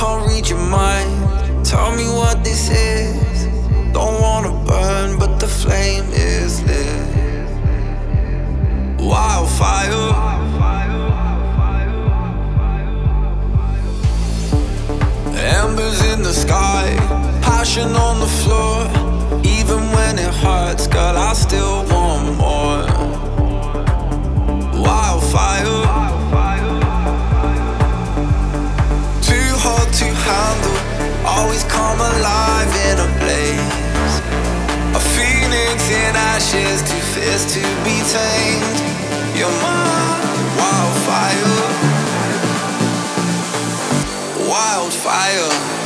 can't read your mind. Tell me what this is. Don't wanna burn, but the flame is lit. Wildfire. Embers in the sky, passion on the floor. Even when it hurts, girl, I still want more. Wildfire. Too hot to handle, always come alive in a blaze. A phoenix in ashes, too fierce to be tamed. You're my wildfire. Wildfire.